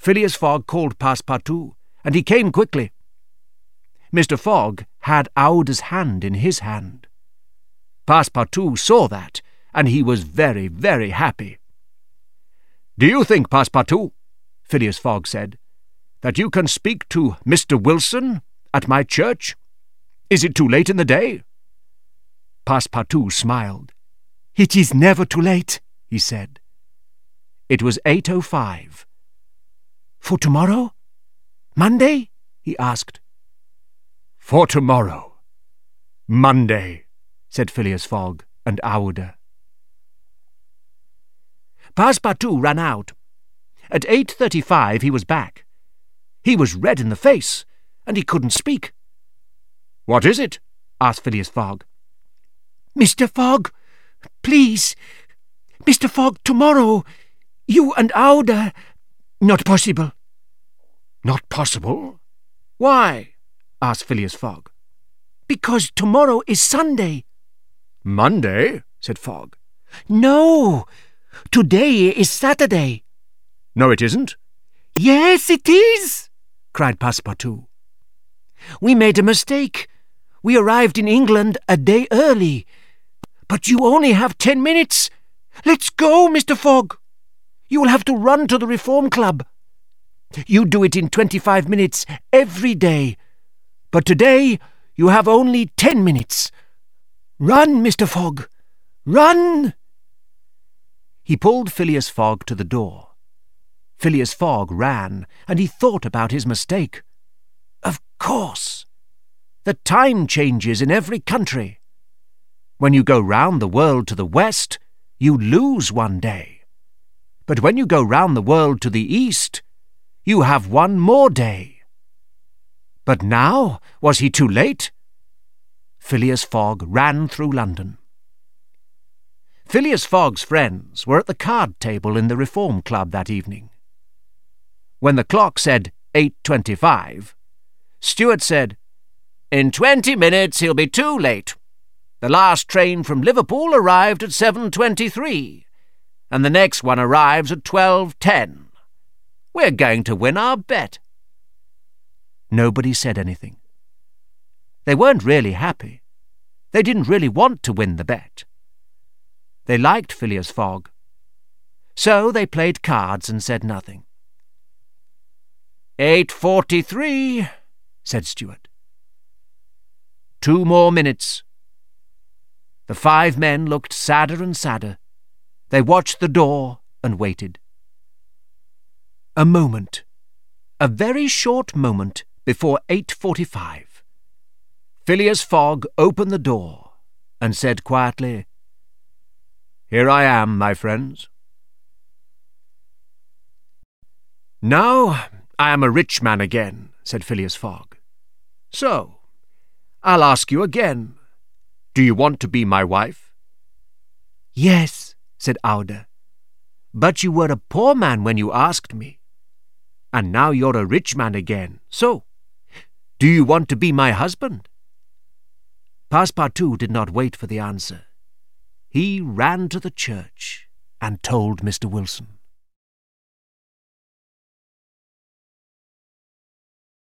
Phileas Fogg called Passepartout, and he came quickly. Mr. Fogg had Aouda's hand in his hand. Passepartout saw that, and he was very, very happy. "Do you think, Passepartout," Phileas Fogg said, "that you can speak to Mr. Wilson at my church? Is it too late in the day?" Passepartout smiled. "It is never too late," he said. It was 8:05. "For tomorrow? Monday?" he asked. "For tomorrow. Monday," said Phileas Fogg and Aouda. Passepartout ran out. At 8:35 he was back. He was red in the face, and he couldn't speak. "What is it?" asked Phileas Fogg. "Mr. Fogg, please. Mr. Fogg, tomorrow, you and Aouda. Not possible." "Not possible? Why?" asked Phileas Fogg. "Because tomorrow is Sunday." "Monday?" said Fogg. "No, today is Saturday." "No, it isn't." "Yes, it is," cried Passepartout. "We made a mistake. We arrived in England a day early. But you only have 10 minutes. Let's go, Mr. Fogg. You will have to run to the Reform Club. You do it in 25 minutes every day. But today you have only 10 minutes. Run, Mr. Fogg. Run!" He pulled Phileas Fogg to the door. Phileas Fogg ran, and he thought about his mistake. Of course! The time changes in every country. When you go round the world to the west, you lose one day. But when you go round the world to the east, you have one more day. But now, was he too late? Phileas Fogg ran through London. Phileas Fogg's friends were at the card table in the Reform Club that evening. When the clock said 8:25, Stuart said, "In 20 minutes he'll be too late. The last train from Liverpool arrived at 7:23, and the next one arrives at 12:10. We're going to win our bet." Nobody said anything. They weren't really happy. They didn't really want to win the bet. They liked Phileas Fogg. So they played cards and said nothing. 8:43, said Stuart. 2 more minutes. The 5 men looked sadder and sadder. They watched the door and waited. A moment, a very short moment before 8:45. Phileas Fogg opened the door and said quietly, "Here I am, my friends. Now I am a rich man again," said Phileas Fogg. "So, I'll ask you again. Do you want to be my wife?" "Yes," said Aouda. "But you were a poor man when you asked me. And now you're a rich man again. So, do you want to be my husband?" Passepartout did not wait for the answer. He ran to the church and told Mr. Wilson.